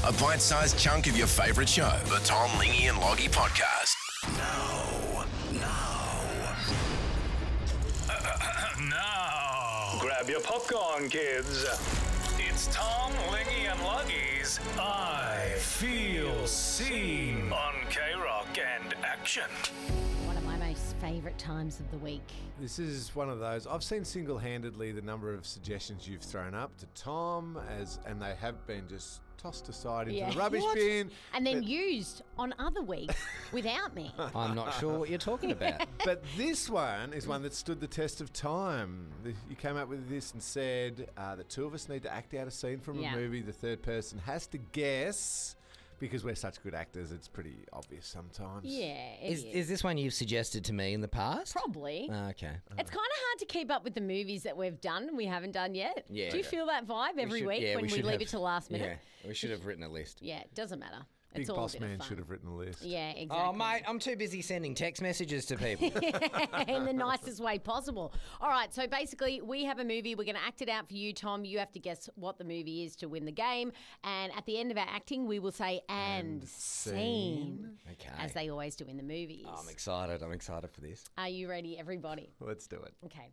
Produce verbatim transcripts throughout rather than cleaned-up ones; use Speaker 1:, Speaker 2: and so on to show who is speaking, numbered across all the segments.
Speaker 1: A bite-sized chunk of your favourite show. The Tom, Lingy and Loggy Podcast. Now, now.
Speaker 2: Now.
Speaker 3: Grab your popcorn, kids.
Speaker 2: It's Tom, Lingy and Loggy's I Feel Seen on K-Rock and Action.
Speaker 4: One of my most favourite times of the week.
Speaker 5: This is one of those. I've seen single-handedly the number of suggestions you've thrown up to Tom, as and they have been just tossed aside into
Speaker 4: Yeah.
Speaker 5: the rubbish
Speaker 4: What?
Speaker 5: bin.
Speaker 4: And then
Speaker 5: But-
Speaker 4: used on other weeks without me.
Speaker 6: I'm not sure what you're talking about.
Speaker 5: But this one is one that stood the test of time. The- You came up with this and said uh, the two of us need to act out a scene from
Speaker 4: Yeah.
Speaker 5: a movie. The third person has to guess. Because we're such good actors, it's pretty obvious sometimes.
Speaker 4: Yeah, it
Speaker 6: Is,
Speaker 4: is.
Speaker 6: is this one you've suggested to me in the past?
Speaker 4: Probably.
Speaker 6: Ah, okay.
Speaker 4: It's kind of hard to keep up with the movies that we've done and we haven't done yet.
Speaker 6: Yeah.
Speaker 4: Do you feel that vibe every
Speaker 6: should-
Speaker 4: week
Speaker 6: yeah,
Speaker 4: when we,
Speaker 6: should
Speaker 4: leave
Speaker 6: have-
Speaker 4: it to last minute?
Speaker 6: Yeah, we should have written a list.
Speaker 4: Yeah, it doesn't matter.
Speaker 5: Big
Speaker 4: It's all
Speaker 5: Boss
Speaker 4: a bit of
Speaker 5: Man
Speaker 4: fun.
Speaker 5: should have written a list.
Speaker 4: Yeah, exactly.
Speaker 6: Oh, mate, I'm too busy sending text messages to people.
Speaker 4: In the nicest way possible. All right, so basically we have a movie. We're going to act it out for you, Tom. You have to guess what the movie is to win the game. And at the end of our acting, we will say, and,
Speaker 5: And
Speaker 4: scene,
Speaker 6: Okay.
Speaker 4: as they always do in the movies.
Speaker 6: Oh, I'm excited. I'm excited for this.
Speaker 4: Are you ready, everybody?
Speaker 5: Let's do it.
Speaker 4: Okay.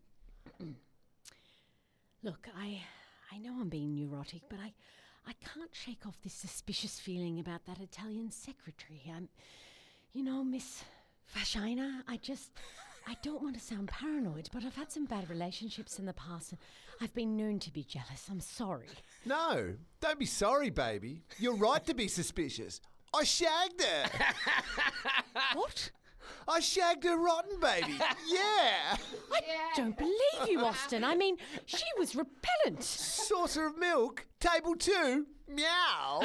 Speaker 4: Look, I I know I'm being neurotic, but I I can't shake off this suspicious feeling about that Italian secretary. I'm, you know, Miss Vagina, I just, I don't want to sound paranoid, but I've had some bad relationships in the past and I've been known to be jealous. I'm sorry.
Speaker 5: No, don't be sorry, baby. You're right to be suspicious. I shagged her.
Speaker 4: What?
Speaker 5: I shagged her rotten, baby. Yeah.
Speaker 4: I don't believe you, Austin. I mean, she was repellent.
Speaker 5: Saucer of milk. Table two. Meow.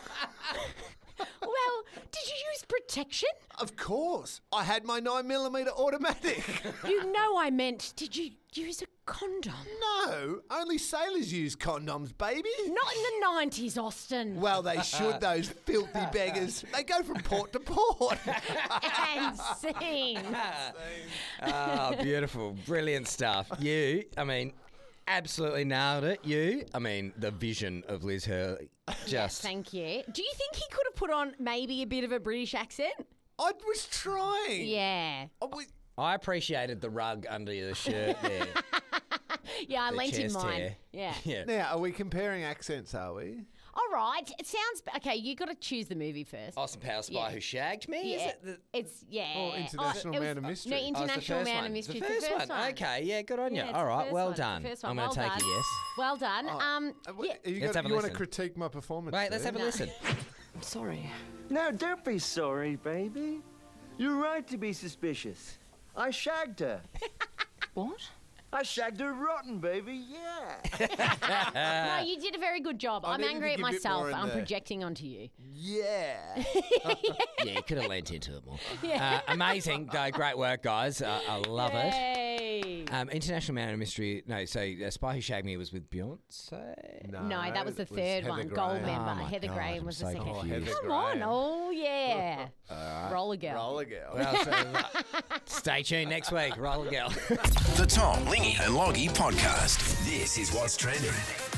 Speaker 4: Well, did you use protection?
Speaker 5: Of course. I had my nine millimeter automatic.
Speaker 4: You know I meant, did you use a condom?
Speaker 5: No, only sailors use condoms, baby.
Speaker 4: Not in the nineties, Austin.
Speaker 5: Well, they should, those filthy beggars. They go from port to port.
Speaker 4: And scene.
Speaker 6: Oh, beautiful. Brilliant stuff. You, I mean, absolutely nailed it. You, I mean, the vision of Liz Hurley. Just.
Speaker 4: Thank you. Do you think he could have put on maybe a bit of a British accent?
Speaker 5: I was trying.
Speaker 4: Yeah.
Speaker 5: I was-
Speaker 6: I appreciated the rug under the shirt there.
Speaker 4: Yeah, I
Speaker 6: The
Speaker 4: lent in
Speaker 6: chest
Speaker 4: mine.
Speaker 6: hair.
Speaker 4: Yeah.
Speaker 6: Yeah.
Speaker 5: Now, are we comparing accents, are we?
Speaker 4: All right. It sounds... Okay, you got to choose the movie first.
Speaker 6: Austin Powers Spy
Speaker 4: Yeah.
Speaker 6: Who Shagged Me?
Speaker 4: yeah.
Speaker 6: Is it the,
Speaker 4: It's, yeah.
Speaker 5: Oh, International
Speaker 4: it was-
Speaker 5: Man of Mystery.
Speaker 4: No,
Speaker 5: Oh,
Speaker 6: Oh, it's the
Speaker 4: International
Speaker 6: first
Speaker 4: Man
Speaker 6: one.
Speaker 4: of Mystery.
Speaker 6: The
Speaker 4: It's
Speaker 6: first,
Speaker 4: the first one.
Speaker 6: Okay, yeah, good on you.
Speaker 4: Yeah, it's
Speaker 6: All
Speaker 4: the
Speaker 6: right,
Speaker 4: first
Speaker 6: well
Speaker 4: one. It's the
Speaker 6: done.
Speaker 4: first
Speaker 6: I'm
Speaker 4: one.
Speaker 6: going to
Speaker 4: Well
Speaker 6: take
Speaker 4: done.
Speaker 6: a yes.
Speaker 4: Well done. Um,
Speaker 5: Uh,
Speaker 4: yeah.
Speaker 5: wait, are you
Speaker 6: Let's
Speaker 5: got,
Speaker 6: have a
Speaker 5: you want to
Speaker 6: listen.
Speaker 5: critique my performance?
Speaker 6: Wait, let's
Speaker 5: there?
Speaker 6: have a listen.
Speaker 7: Sorry. No, don't be sorry, baby. You're right to be suspicious. I shagged her.
Speaker 4: What?
Speaker 7: I shagged her rotten, baby, yeah.
Speaker 4: No, you did a very good job.
Speaker 5: I
Speaker 4: I'm
Speaker 5: needed
Speaker 4: angry
Speaker 5: to
Speaker 4: at
Speaker 5: give it
Speaker 4: myself.
Speaker 5: more in
Speaker 4: I'm
Speaker 5: there.
Speaker 4: projecting onto you.
Speaker 5: Yeah.
Speaker 6: Yeah, you could have leant into it more. Uh, amazing. Go, great work, guys. Uh, I love it.
Speaker 4: Yay.
Speaker 6: Um, International Man of Mystery. No, so uh, Spy Who Shagged Me was with Beyonce.
Speaker 5: No,
Speaker 4: No, that was the
Speaker 5: it
Speaker 4: third
Speaker 5: Heather
Speaker 4: one.
Speaker 5: Graham.
Speaker 4: Gold member.
Speaker 6: Oh, my
Speaker 4: Heather
Speaker 6: God,
Speaker 4: Graham
Speaker 6: I'm
Speaker 4: was
Speaker 6: so
Speaker 4: the second.
Speaker 5: Oh,
Speaker 6: confused.
Speaker 5: Heather
Speaker 4: Come on.
Speaker 5: Graham.
Speaker 4: Oh, yeah. Roller girl.
Speaker 5: Roller girl.
Speaker 6: Well, so, uh, stay tuned next week. Roll girl.
Speaker 1: The Tom, Lingy and Loggy Podcast. This is what's trending.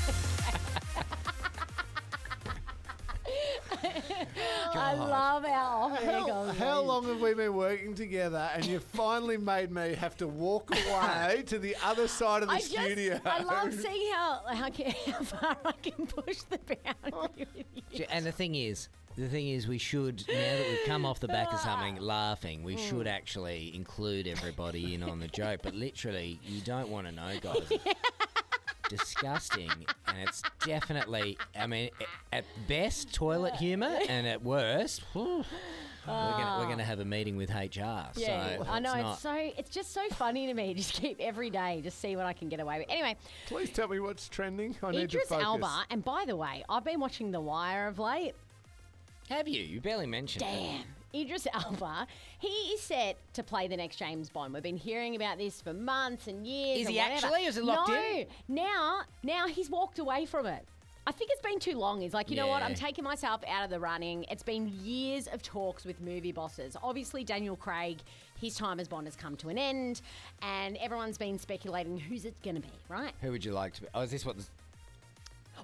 Speaker 4: I love our off air
Speaker 5: How,
Speaker 4: goals.
Speaker 5: how long have we been working together and you finally made me have to walk away to the other side of the
Speaker 4: I just,
Speaker 5: studio?
Speaker 4: I love seeing how, how, ca- how far I can push the boundary with you.
Speaker 6: And the thing is, the thing is, we should, now that we've come off the back of something laughing, we should actually include everybody in on the joke. But literally, you don't want to know, guys. It's disgusting. And it's definitely, I mean, at best, toilet humour, and at worst, whew, we're gonna, we're gonna have a meeting with H R.
Speaker 4: Yeah,
Speaker 6: so
Speaker 4: I know.
Speaker 6: It's
Speaker 4: It's,
Speaker 6: not,
Speaker 4: so it's just so funny to me. Just keep every day, just see what I can get away with. Anyway,
Speaker 5: Please tell me what's trending. I need
Speaker 4: Idris
Speaker 5: to focus.
Speaker 4: Elba, and by the way, I've been watching The Wire of late.
Speaker 6: have you? You barely mentioned it.
Speaker 4: Damn. Idris Elba, he is set to play the next James Bond. We've been hearing about this for months and years.
Speaker 6: Is
Speaker 4: and
Speaker 6: he
Speaker 4: whatever.
Speaker 6: actually? Is it locked
Speaker 4: no,
Speaker 6: in?
Speaker 4: now, now he's walked away from it. I think it's been too long. He's like, you know what?
Speaker 6: Yeah.
Speaker 4: I'm taking myself out of the running. It's been years of talks with movie bosses. Obviously, Daniel Craig, his time as Bond has come to an end, and everyone's been speculating who's it going to be, right?
Speaker 6: Who would you like to be? Oh, is this what? This,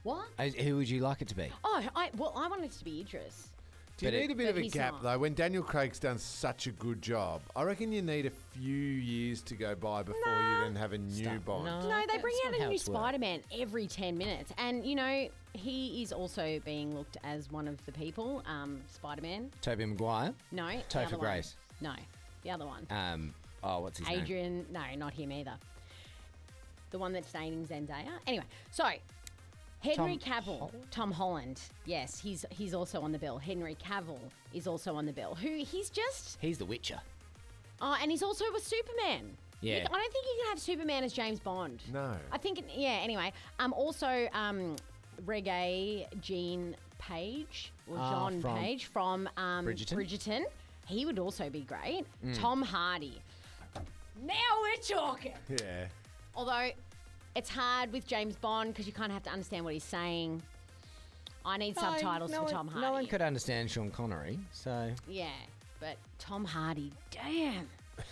Speaker 4: What?
Speaker 6: Uh, Who would you like it to be?
Speaker 4: Oh, I well, I want it to be Idris.
Speaker 5: Do you
Speaker 6: But
Speaker 5: need
Speaker 6: it-
Speaker 5: a bit
Speaker 4: but
Speaker 5: of a
Speaker 4: he's
Speaker 5: gap,
Speaker 4: not.
Speaker 5: though? When Daniel Craig's done such a good job, I reckon you need a few years to go by before you then have a new
Speaker 6: Stop.
Speaker 5: Bond.
Speaker 6: No.
Speaker 4: No, they
Speaker 6: that's
Speaker 4: bring
Speaker 6: not
Speaker 4: out a
Speaker 6: how
Speaker 4: new
Speaker 6: it's worked.
Speaker 4: Spider-Man every ten minutes. And, you know, he is also being looked as one of the people, um, Spider-Man.
Speaker 6: Tobey Maguire?
Speaker 4: No. the
Speaker 6: Topher
Speaker 4: other one.
Speaker 6: Grace.
Speaker 4: No, the other one.
Speaker 6: Um, oh, what's his name?
Speaker 4: Adrian, no, not him either. The one that's dating Zendaya. Anyway, so Henry
Speaker 6: Tom
Speaker 4: Cavill, Tom Holland, yes, he's he's also on the bill. Henry Cavill is also on the bill. Who he's just,
Speaker 6: He's the Witcher.
Speaker 4: oh, and he's also a Superman. You-
Speaker 6: Yeah.
Speaker 4: I don't think you can have Superman as James Bond.
Speaker 5: No.
Speaker 4: I think, it- yeah. Anyway, um, also um, reggae Gene Page or
Speaker 6: Ah,
Speaker 4: John
Speaker 6: from
Speaker 4: Page from um,
Speaker 6: Bridgerton?
Speaker 4: Bridgerton. He would also be great.
Speaker 6: Mm.
Speaker 4: Tom Hardy. Now we're talking.
Speaker 5: Yeah.
Speaker 4: Although it's hard with James Bond because you kind of have to understand what he's saying. I need subtitles
Speaker 6: no
Speaker 4: for
Speaker 6: one,
Speaker 4: Tom Hardy.
Speaker 6: No one could understand Sean Connery, so
Speaker 4: Yeah, but Tom Hardy, damn.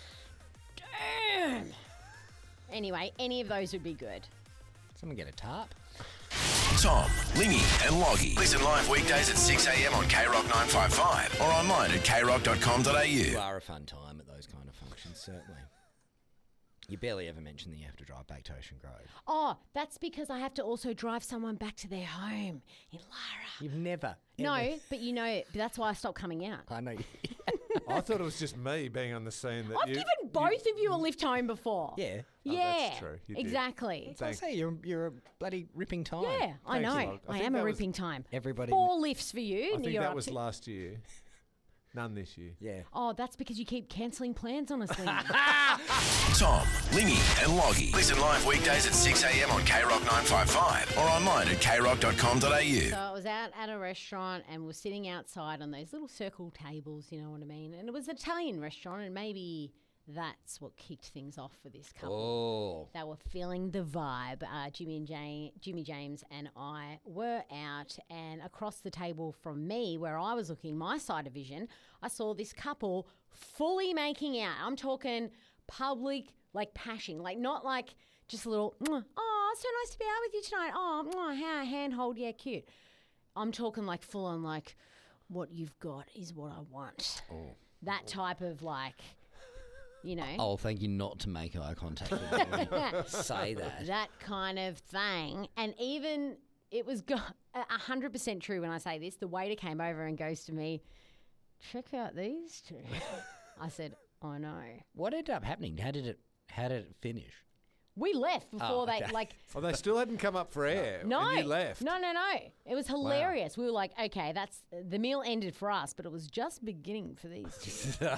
Speaker 4: Damn. Anyway, any of those would be good.
Speaker 6: someone get a tarp.
Speaker 1: Tom, Lingy, and Loggy. Listen live weekdays at six a.m. on K Rock nine five five or online at k rock dot com dot a u.
Speaker 6: You are a fun time at those kind of functions, certainly. You barely ever mention that you have to drive back to Ocean Grove.
Speaker 4: Oh, that's because I have to also drive someone back to their home in Lara.
Speaker 6: You've never.
Speaker 4: No,
Speaker 6: ever-
Speaker 4: but you know, that's why I stopped coming out.
Speaker 6: I know.
Speaker 5: I thought it was just me being on the scene. That
Speaker 4: I've
Speaker 5: you,
Speaker 4: given both of you a lift home before.
Speaker 6: Yeah.
Speaker 5: Oh,
Speaker 4: Yeah.
Speaker 5: that's true. You did.
Speaker 4: Exactly.
Speaker 6: I
Speaker 5: Thank-
Speaker 6: say you're you're a bloody ripping time.
Speaker 4: Yeah, I
Speaker 5: Thanks,
Speaker 4: know.
Speaker 5: Log. I
Speaker 4: I,
Speaker 5: think
Speaker 4: am a
Speaker 5: that was-
Speaker 4: ripping time.
Speaker 6: Everybody-
Speaker 4: Four lifts for you.
Speaker 5: I
Speaker 4: and
Speaker 5: think
Speaker 4: you're
Speaker 5: that
Speaker 4: up
Speaker 5: was
Speaker 4: to-
Speaker 5: last year. None this year.
Speaker 6: Yeah.
Speaker 4: Oh, that's because you keep cancelling plans on us, Liam.
Speaker 1: Tom, Lingy, and Loggy. Listen live weekdays at six a.m. on K Rock nine five five or online at k rock dot com dot a u.
Speaker 4: So I was out at a restaurant and we're sitting outside on those little circle tables, you know what I mean? And it was an Italian restaurant, and maybe that's what kicked things off for this couple.
Speaker 6: Oh.
Speaker 4: They were feeling the vibe. Uh, Jimmy and Jane, Jimmy James and I were out, and across the table from me, where I was looking my side of vision, I saw this couple fully making out. I'm talking public, like pashing, like not like just a little. Oh, so nice to be out with you tonight. Oh, mwah, how handhold, yeah, cute. I'm talking like full on, like what you've got is what I want.
Speaker 6: Oh.
Speaker 4: That type of like. You know,
Speaker 6: Oh, thank you not to make eye contact with me. when you Say that.
Speaker 4: that kind of thing. And even it was go- a hundred percent true when I say this. The waiter came over and goes to me, "Check out these two." I said, "I know."
Speaker 6: What ended up happening? How did it? How did it finish?
Speaker 4: We left before
Speaker 6: Oh,
Speaker 4: they
Speaker 6: okay.
Speaker 4: like.
Speaker 5: Oh, they still hadn't come up for air.
Speaker 4: No,
Speaker 5: And you left.
Speaker 4: no, no, no. It was hilarious. We were like, okay, that's the meal ended for us, but it was just beginning for these two.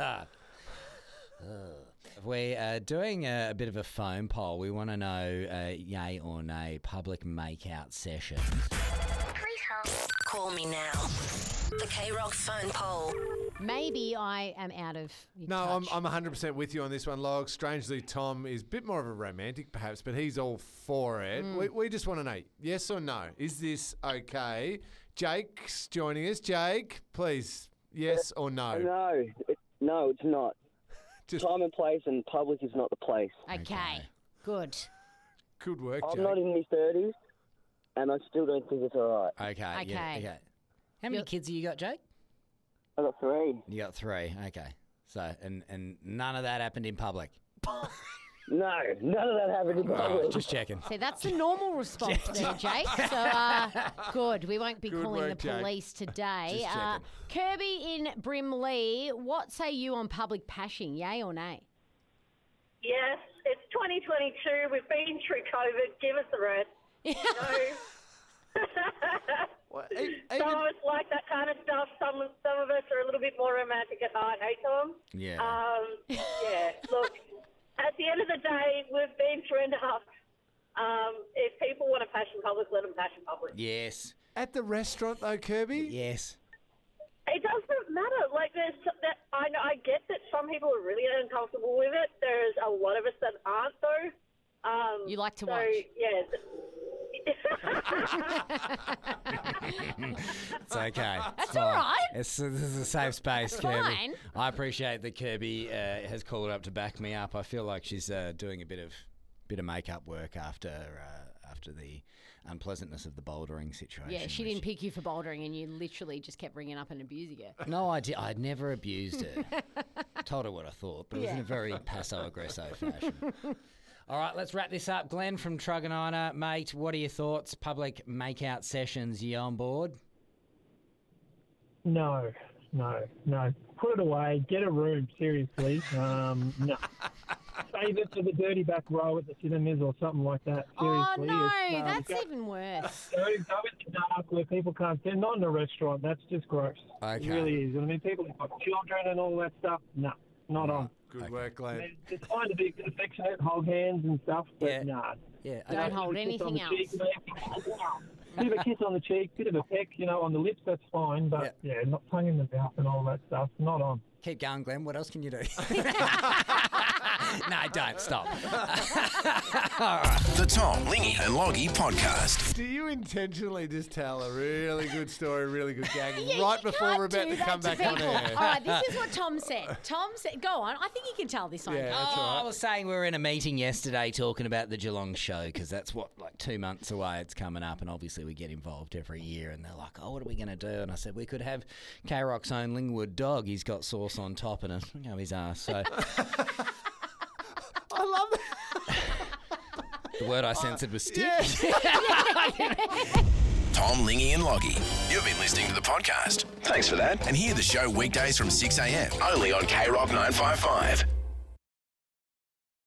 Speaker 6: We're uh, doing a, a bit of a phone poll. We want to know uh, yay or nay public makeout session.
Speaker 8: Please hold. Call me now. The K-Rock phone poll.
Speaker 4: Maybe I am out of your
Speaker 5: No, I'm,
Speaker 4: touch.
Speaker 5: I'm one hundred percent with you on this one, Log. Strangely, Tom is a bit more of a romantic, perhaps, but he's all for it.
Speaker 4: Mm.
Speaker 5: We, we just want to know, yes or no? Is this okay? Jake's joining us. Jake, please, yes or no?
Speaker 9: No, it, no, it's not.
Speaker 5: Just
Speaker 9: Time and place, and public is not the place.
Speaker 4: okay.
Speaker 6: Okay.
Speaker 4: Good.
Speaker 5: good work,
Speaker 9: I'm
Speaker 5: Jake.
Speaker 9: not in my thirties, and I still don't think it's all right.
Speaker 6: Okay. Yeah,
Speaker 4: Okay.
Speaker 6: okay. How many
Speaker 4: You're-
Speaker 6: kids have you got, Jake?
Speaker 9: I got three.
Speaker 6: You got three. Okay. So, and and none of that happened in public.
Speaker 9: No, none of that happened in public.
Speaker 6: Just checking.
Speaker 4: See, that's the normal response there, Jake. So, uh, good. We won't be
Speaker 5: Good
Speaker 4: calling
Speaker 5: work,
Speaker 4: the
Speaker 5: Jake.
Speaker 4: police today.
Speaker 6: Just
Speaker 4: Uh, Kirby in Brimley, what say you on public pashing, yay or nay?
Speaker 10: Yes, it's twenty twenty-two. We've been through COVID. Give us the rest. No.
Speaker 5: Well, e-
Speaker 10: Some
Speaker 5: even-
Speaker 10: of us like that kind of stuff. Some some of us are a little bit more romantic at heart. Hey, Tom?
Speaker 6: Yeah.
Speaker 10: Um, yeah. Look, at the end of the day, we've been through enough. Um, if people want to passion public, let them passion public.
Speaker 6: Yes.
Speaker 5: At the restaurant, though, Kirby?
Speaker 6: Yes.
Speaker 10: It doesn't matter. Like, there's that. I know. I get that some people are really uncomfortable with it. There's a lot of us that aren't, though. Um,
Speaker 4: You like to
Speaker 10: so,
Speaker 4: watch.
Speaker 10: Yeah.
Speaker 6: It's okay. It's
Speaker 4: That's all
Speaker 6: fine.
Speaker 4: right.
Speaker 6: It's, this is a safe space, Kirby.
Speaker 4: fine.
Speaker 6: I appreciate that Kirby uh, has called up to back me up. I feel like she's uh, doing a bit of bit of makeup work after uh, after the unpleasantness of the bouldering situation.
Speaker 4: Yeah, she
Speaker 6: which-
Speaker 4: didn't pick you for bouldering, and you literally just kept ringing up and abusing her.
Speaker 6: No, I did. I'd never abused her. Told her what I thought, but it was in
Speaker 4: Yeah.
Speaker 6: a very passive-aggressive fashion. All right, let's wrap this up. Glenn from Truganina, mate, what are your thoughts? Public make-out sessions, you on board?
Speaker 11: No, no, no. Put it away. Get a room, seriously. Um, no. Save it for the dirty back row at the cinemas or something like that.
Speaker 4: Oh,
Speaker 11: Seriously.
Speaker 4: no,
Speaker 11: It's, um,
Speaker 4: that's
Speaker 11: go,
Speaker 4: even worse.
Speaker 11: Go, go in the dark where people can't see. Not in a restaurant. That's just gross.
Speaker 6: Okay.
Speaker 11: It really is. I mean, people have got children and all that stuff. No, not on.
Speaker 5: Good work, Glenn.
Speaker 11: It's it's fine to be affectionate, hold hands and stuff, but
Speaker 6: Yeah.
Speaker 11: nah.
Speaker 6: Yeah.
Speaker 11: You
Speaker 4: Don't
Speaker 11: know,
Speaker 4: hold
Speaker 11: bit of a kiss on
Speaker 4: anything
Speaker 11: the cheek,
Speaker 4: else.
Speaker 11: bit of a kiss on the cheek, bit of a peck, you know, on the lips, that's fine, but yeah, not tongue in the mouth and all that stuff, not on.
Speaker 6: Keep going, Glenn. What else can you do? No, don't. Stop. All right.
Speaker 1: The Tom, Lingy and Loggy podcast.
Speaker 5: Do you intentionally just tell a really good story, really good gag
Speaker 4: Yeah,
Speaker 5: right
Speaker 4: you
Speaker 5: before
Speaker 4: can't
Speaker 5: we're about
Speaker 4: do
Speaker 5: to
Speaker 4: that
Speaker 5: come
Speaker 4: to
Speaker 5: back on
Speaker 4: people.
Speaker 5: air?
Speaker 4: All right, this is what Tom said. Tom said, go on. I think you can tell this one.
Speaker 5: Yeah, that's
Speaker 6: Oh,
Speaker 5: all
Speaker 6: I
Speaker 5: right.
Speaker 6: was saying we were in a meeting yesterday talking about the Geelong show because that's what, like two months away it's coming up, and obviously we get involved every year, and they're like, oh, what are we going to do? And I said, we could have K-Rock's own Lingwood dog. He's got sauce on top and a, you know, his ass. So
Speaker 5: I love that.
Speaker 6: the word I censored was stick.
Speaker 1: Tom, Lingy and Loggy. You've been listening to the podcast. Thanks for that. And hear the show weekdays from six a.m. only on K Rock nine five five.